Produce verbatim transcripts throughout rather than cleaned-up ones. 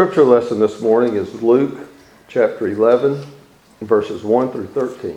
scripture lesson this morning is Luke chapter eleven, verses one through thirteen.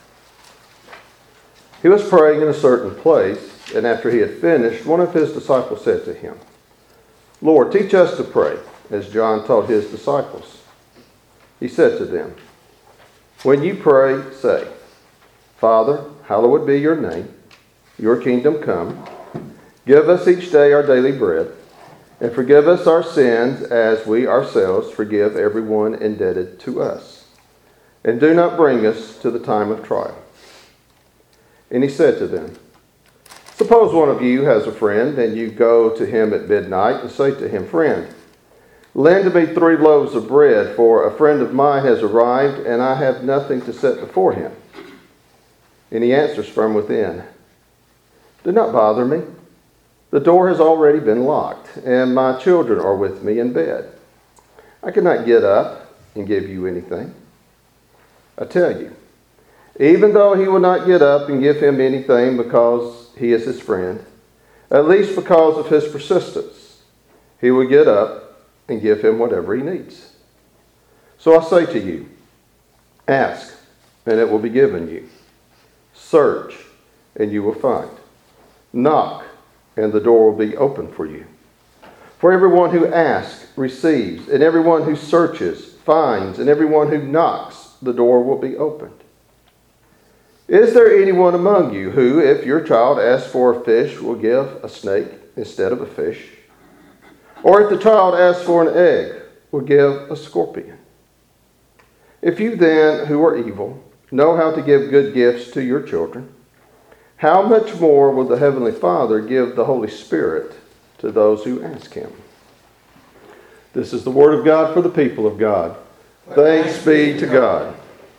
He was praying in a certain place, and after he had finished, one of his disciples said to him, "Lord, teach us to pray, as John taught his disciples." He said to them, "When you pray, say, 'Father, hallowed be your name. Your kingdom come. Give us each day our daily bread, and forgive us our sins as we ourselves forgive everyone indebted to us. And do not bring us to the time of trial.'" And he said to them, "Suppose one of you has a friend, and you go to him at midnight and say to him, 'Friend, lend me three loaves of bread, for a friend of mine has arrived, and I have nothing to set before him.' And he answers from within, 'Do not bother me. The door has already been locked, and my children are with me in bed. I cannot get up and give you anything.' I tell you, even though he will not get up and give him anything because he is his friend, at least because of his persistence, he will get up and give him whatever he needs. So I say to you, ask, and it will be given you. Search, and you will find. Knock, and the door will be open for you. For everyone who asks receives, and everyone who searches finds, and everyone who knocks, the door will be opened. Is there anyone among you who, if your child asks for a fish, will give a snake instead of a fish? Or if the child asks for an egg, will give a scorpion? If you then, who are evil, know how to give good gifts to your children, how much more will the Heavenly Father give the Holy Spirit to those who ask Him?" This is the Word of God for the people of God. Thanks be to God.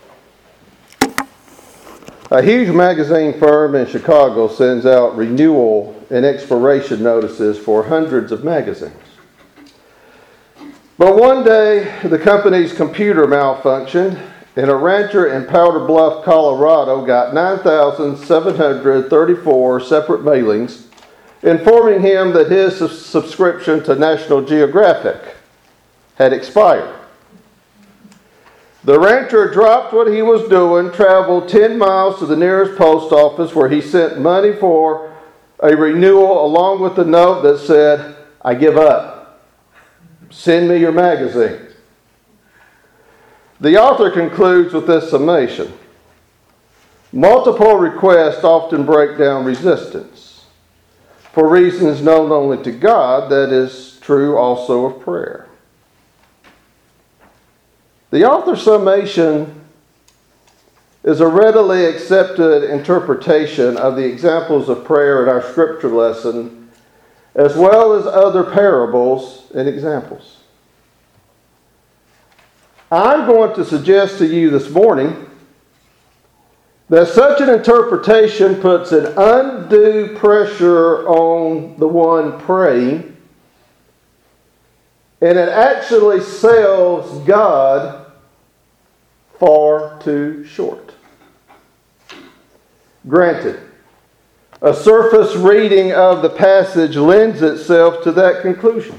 A huge magazine firm in Chicago sends out renewal and expiration notices for hundreds of magazines. But one day, the company's computer malfunctioned, and a rancher in Powder Bluff, Colorado got nine thousand seven hundred thirty-four separate mailings informing him that his subscription to National Geographic had expired. The rancher dropped what he was doing, traveled ten miles to the nearest post office where he sent money for a renewal along with a note that said, "I give up. Send me your magazine." The author concludes with this summation: multiple requests often break down resistance. For reasons known only to God, that is true also of prayer. The author's summation is a readily accepted interpretation of the examples of prayer in our scripture lesson, as well as other parables and examples. I'm going to suggest to you this morning that such an interpretation puts an undue pressure on the one praying, and it actually sells God far too short. Granted, a surface reading of the passage lends itself to that conclusion.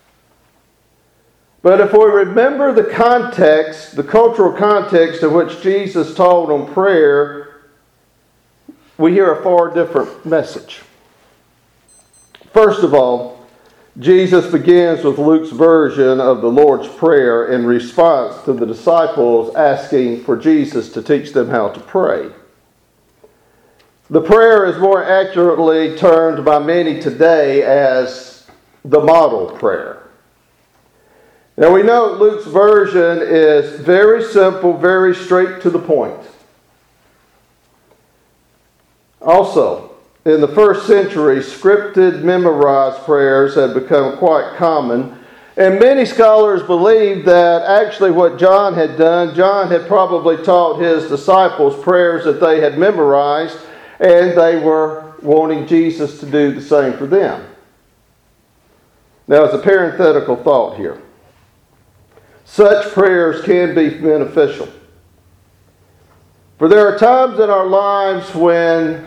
But if we remember the context, the cultural context in which Jesus taught on prayer, we hear a far different message. First of all, Jesus begins with Luke's version of the Lord's Prayer in response to the disciples asking for Jesus to teach them how to pray. The prayer is more accurately termed by many today as the model prayer. Now we know Luke's version is very simple, very straight to the point. Also, in the first century, scripted, memorized prayers had become quite common, and many scholars believe that actually what John had done, John had probably taught his disciples prayers that they had memorized, and they were wanting Jesus to do the same for them. Now, as a parenthetical thought here, such prayers can be beneficial. For there are times in our lives when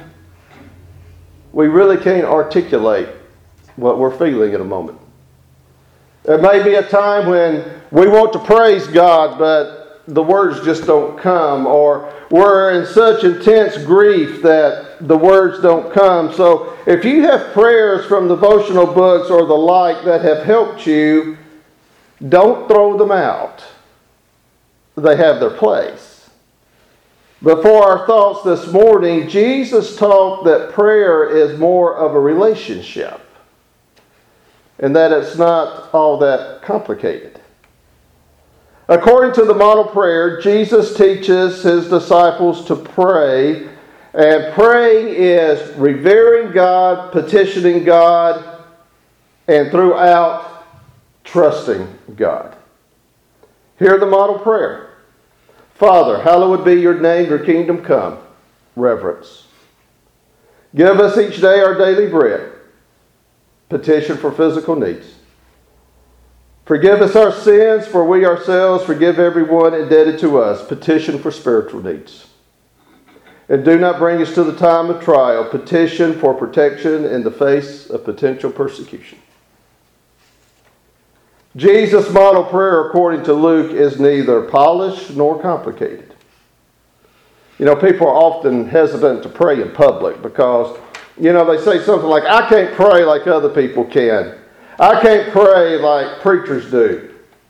we really can't articulate what we're feeling in a moment. There may be a time when we want to praise God, but the words just don't come, or we're in such intense grief that the words don't come. So if you have prayers from devotional books or the like that have helped you, don't throw them out. They have their place. But for our thoughts this morning, Jesus taught that prayer is more of a relationship, and that it's not all that complicated. According to the model prayer, Jesus teaches his disciples to pray, and praying is revering God, petitioning God, and throughout, trusting God. Hear the model prayer. Father, hallowed be your name, your kingdom come. Reverence. Give us each day our daily bread. Petition for physical needs. Forgive us our sins, for we ourselves forgive everyone indebted to us. Petition for spiritual needs. And do not bring us to the time of trial. Petition for protection in the face of potential persecution. Jesus' model prayer, according to Luke, is neither polished nor complicated. You know, people are often hesitant to pray in public because, you know, they say something like, I can't pray like other people can. I can't pray like preachers do.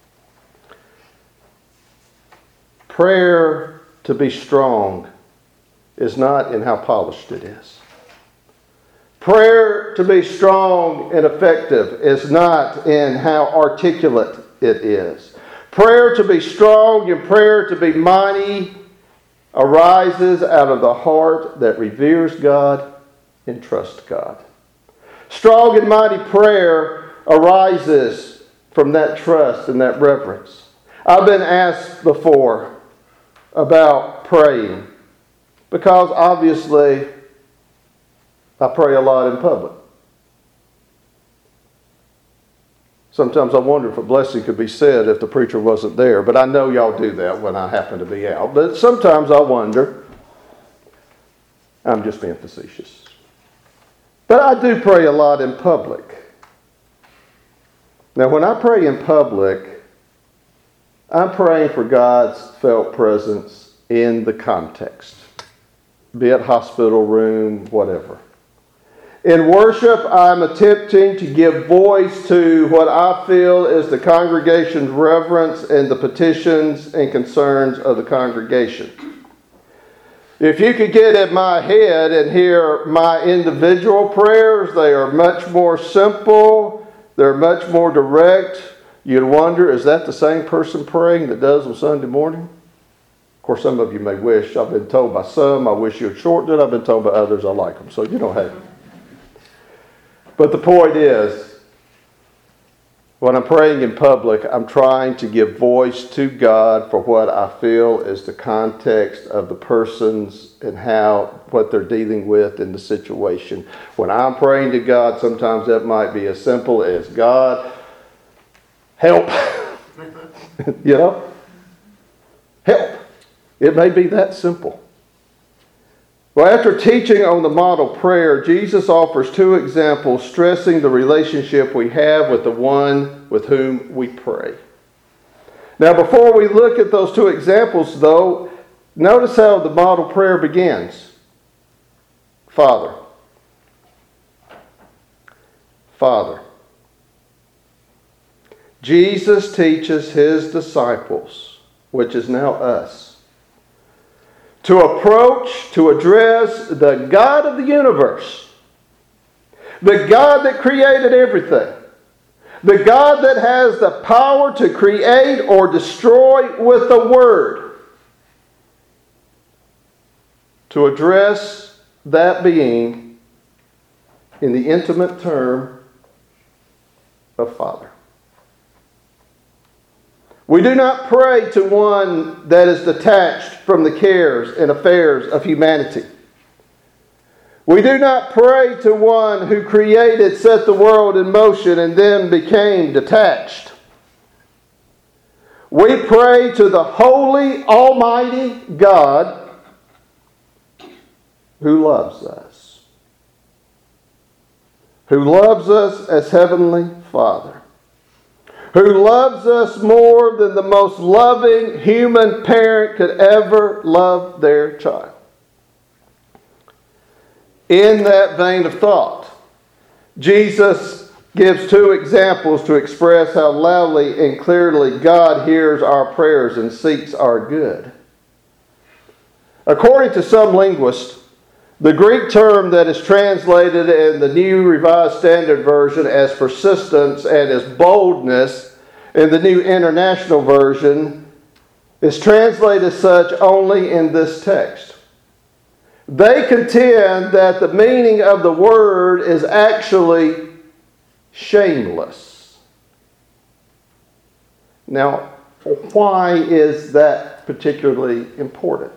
Prayer, to be strong, is not in how polished it is. Prayer, to be strong and effective, is not in how articulate it is. Prayer, to be strong and prayer, to be mighty, arises out of the heart that reveres God and trusts God. Strong and mighty prayer arises from that trust and that reverence. I've been asked before about praying because obviously I pray a lot in public. Sometimes I wonder if a blessing could be said if the preacher wasn't there, but I know y'all do that when I happen to be out. But sometimes I wonder. I'm just being facetious. But I do pray a lot in public. Now, when I pray in public, I'm praying for God's felt presence in the context, be it hospital room, whatever. In worship, I'm attempting to give voice to what I feel is the congregation's reverence and the petitions and concerns of the congregation. If you could get in my head and hear my individual prayers, they are much more simple, they're much more direct. You'd wonder, is that the same person praying that does on Sunday morning? Of course, some of you may wish. I've been told by some, I wish you had shortened it. I've been told by others, I like them. So, you know, hey. But the point is, when I'm praying in public, I'm trying to give voice to God for what I feel is the context of the persons and how, what they're dealing with in the situation. When I'm praying to God, sometimes that might be as simple as, God, help. You know? Help. It may be that simple. Well, after teaching on the model prayer, Jesus offers two examples stressing the relationship we have with the one with whom we pray. Now, before we look at those two examples, though, notice how the model prayer begins. Father. Father. Jesus teaches his disciples, which is now us, to approach, to address the God of the universe, the God that created everything, the God that has the power to create or destroy with the Word, to address that being in the intimate term of Father. We do not pray to one that is detached from the cares and affairs of humanity. We do not pray to one who created, set the world in motion, and then became detached. We pray to the holy, almighty God who loves us. Who loves us as Heavenly Father. who loves us more than the most loving human parent could ever love their child. In that vein of thought, Jesus gives two examples to express how loudly and clearly God hears our prayers and seeks our good. According to some linguists, the Greek term that is translated in the New Revised Standard Version as persistence and as boldness in the New International Version is translated as such only in this text. They contend that the meaning of the word is actually shameless. Now, why is that particularly important?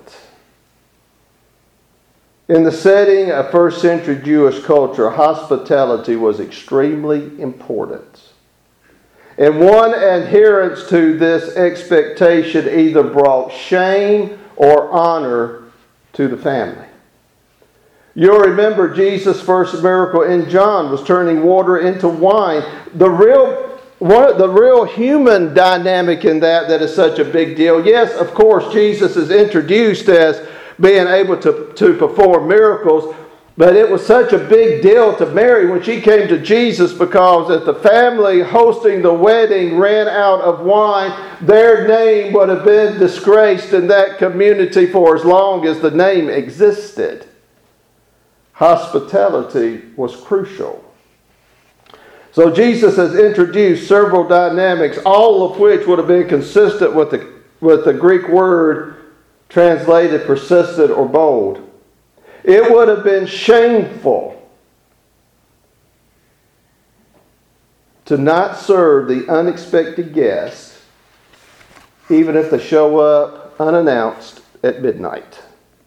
In the setting of first century Jewish culture, hospitality was extremely important. And one adherence to this expectation either brought shame or honor to the family. You'll remember Jesus' first miracle in John was turning water into wine. The real, one, the real human dynamic in that that is such a big deal. Yes, of course, Jesus is introduced as being able to, to perform miracles, but it was such a big deal to Mary when she came to Jesus, because if the family hosting the wedding ran out of wine, their name would have been disgraced in that community for as long as the name existed. Hospitality was crucial. So Jesus has introduced several dynamics, all of which would have been consistent with the, with the Greek word translated persistent or bold. It would have been shameful to not serve the unexpected guest, even if they show up unannounced at midnight.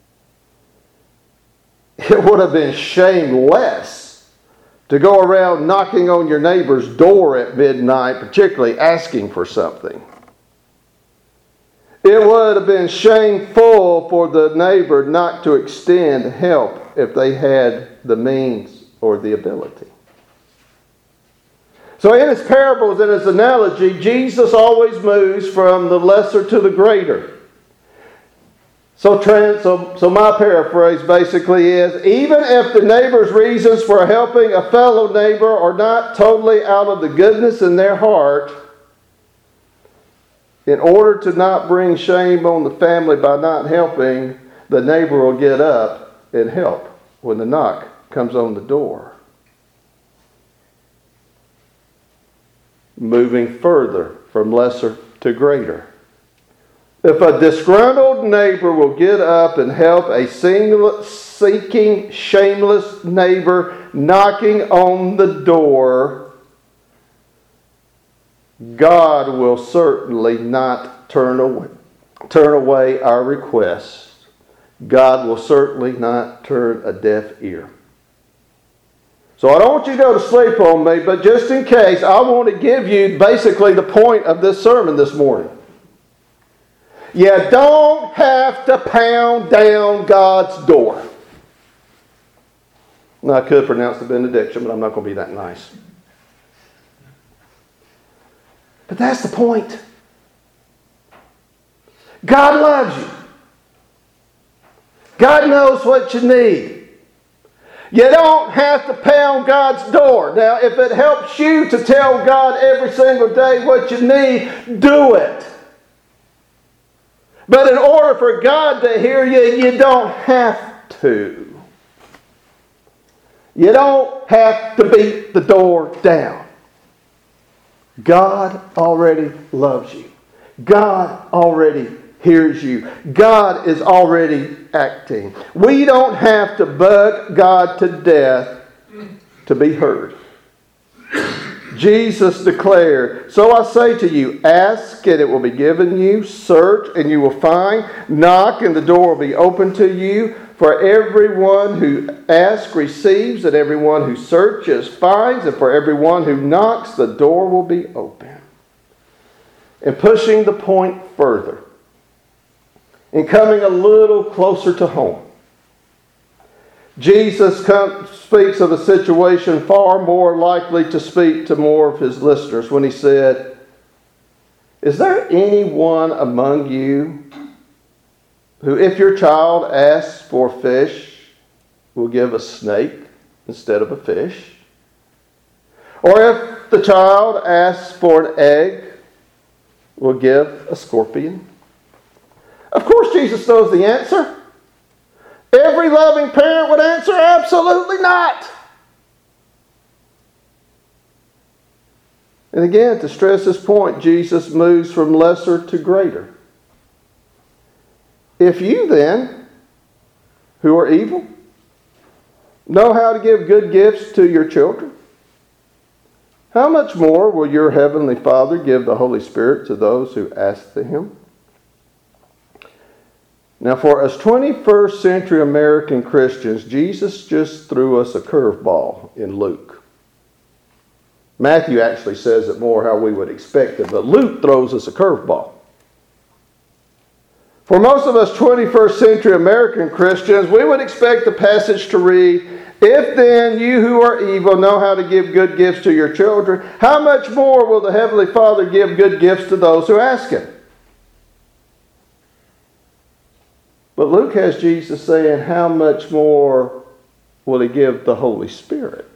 It would have been shameless to go around knocking on your neighbor's door at midnight, particularly asking for something. It would have been shameful for the neighbor not to extend help if they had the means or the ability. So in his parables and his analogy, Jesus always moves from the lesser to the greater. So, trans, so, so my paraphrase basically is, even if the neighbor's reasons for helping a fellow neighbor are not totally out of the goodness in their heart, in order to not bring shame on the family by not helping, the neighbor will get up and help when the knock comes on the door. Moving further from lesser to greater. If a disgruntled neighbor will get up and help a single, seeking, shameless neighbor knocking on the door, God will certainly not turn away, turn away our requests. God will certainly not turn a deaf ear. So I don't want you to go to sleep on me, but just in case, I want to give you basically the point of this sermon this morning. You don't have to pound down God's door. Now, I could pronounce the benediction, but I'm not going to be that nice. But that's the point. God loves you. God knows what you need. You don't have to pound God's door. Now, if it helps you to tell God every single day what you need, do it. But in order for God to hear you, you don't have to. You don't have to beat the door down. God already loves you. God already hears you. God is already acting. We don't have to bug God to death to be heard. Jesus declared, "So I say to you, ask and it will be given you. Search and you will find. Knock and the door will be open to you. For everyone who asks receives, and everyone who searches finds, and for everyone who knocks the door will be open." And pushing the point further, and coming a little closer to home, Jesus comes, speaks of a situation far more likely to speak to more of his listeners when he said, Is there anyone among you who, if your child asks for fish, will give a snake instead of a fish? Or if the child asks for an egg, will give a scorpion? Of course, Jesus knows the answer. Every loving parent would answer, absolutely not. And again, to stress this point, Jesus moves from lesser to greater. If you then, who are evil, know how to give good gifts to your children, how much more will your heavenly Father give the Holy Spirit to those who ask Him? Now, for us twenty-first century American Christians, Jesus just threw us a curveball in Luke. Matthew actually says it more how we would expect it, but Luke throws us a curveball. For most of us twenty-first century American Christians, we would expect the passage to read, "If then you who are evil know how to give good gifts to your children, how much more will the Heavenly Father give good gifts to those who ask Him?" But Luke has Jesus saying, how much more will He give the Holy Spirit?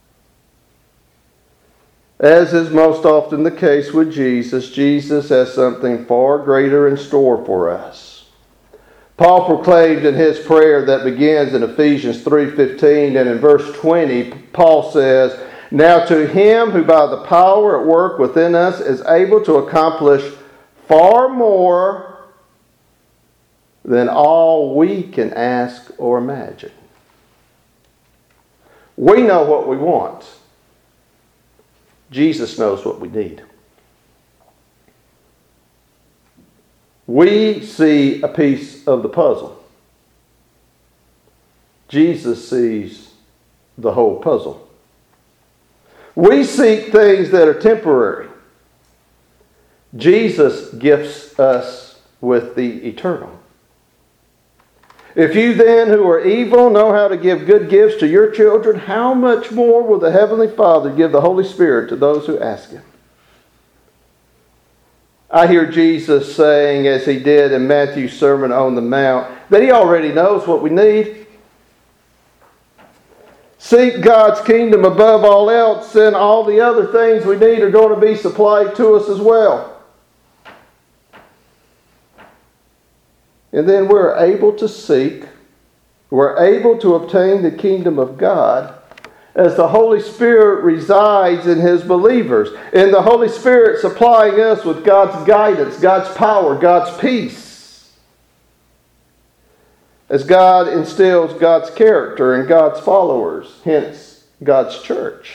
As is most often the case with Jesus, Jesus has something far greater in store for us. Paul proclaimed in his prayer that begins in Ephesians three fifteen, and in verse twenty, Paul says, "Now to Him who by the power at work within us is able to accomplish far more than all we can ask or imagine." We know what we want. Jesus knows what we need. We see a piece of the puzzle. Jesus sees the whole puzzle. We seek things that are temporary. Jesus gifts us with the eternal. If you then, who are evil, know how to give good gifts to your children, how much more will the Heavenly Father give the Holy Spirit to those who ask Him? I hear Jesus saying, as He did in Matthew's Sermon on the Mount, that He already knows what we need. Seek God's kingdom above all else, and all the other things we need are going to be supplied to us as well. And then we're able to seek, we're able to obtain the kingdom of God as the Holy Spirit resides in His believers. And the Holy Spirit supplying us with God's guidance, God's power, God's peace. As God instills God's character in God's followers, hence God's church.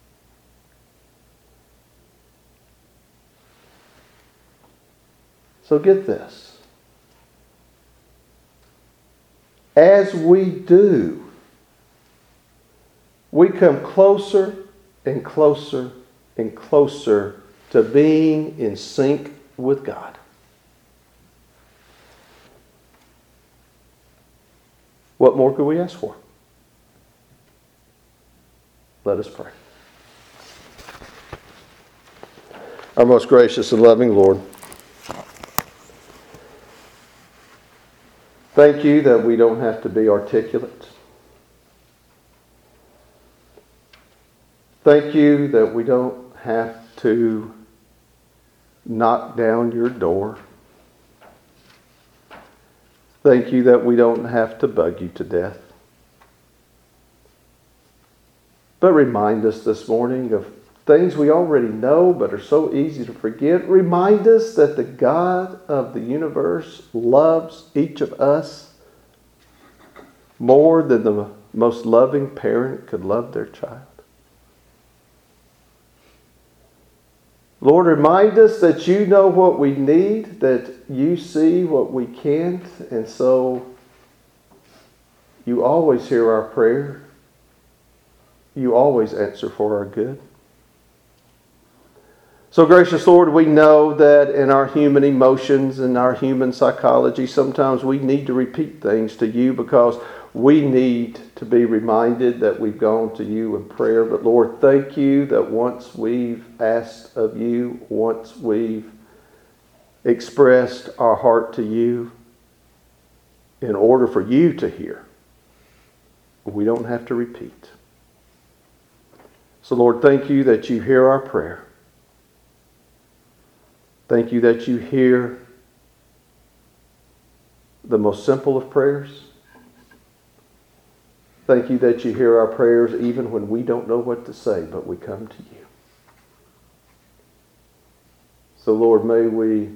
So get this. As we do, we come closer and closer and closer to being in sync with God. What more could we ask for? Let us pray. Our most gracious and loving Lord, thank You that we don't have to be articulate. Thank You that we don't have to knock down Your door. Thank You that we don't have to bug You to death. But remind us this morning of things we already know but are so easy to forget. Remind us that the God of the universe loves each of us more than the most loving parent could love their child. Lord, remind us that You know what we need, that You see what we can't, and so You always hear our prayer. You always answer for our good. So, gracious Lord, we know that in our human emotions and our human psychology, sometimes we need to repeat things to You because we need to be reminded that we've gone to You in prayer. But Lord, thank You that once we've asked of You, once we've expressed our heart to you in order for you to hear. We don't have to repeat. So Lord, thank you that you hear our prayer. Thank you that you hear the most simple of prayers. Thank you that you hear our prayers even when we don't know what to say, but we come to you. So Lord, may we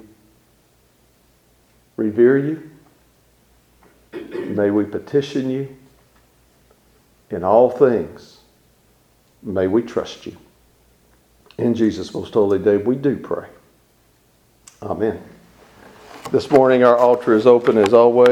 revere you. May we petition you. In all things, may we trust you. In Jesus' most holy name, we do pray. Amen. This morning our altar is open as always.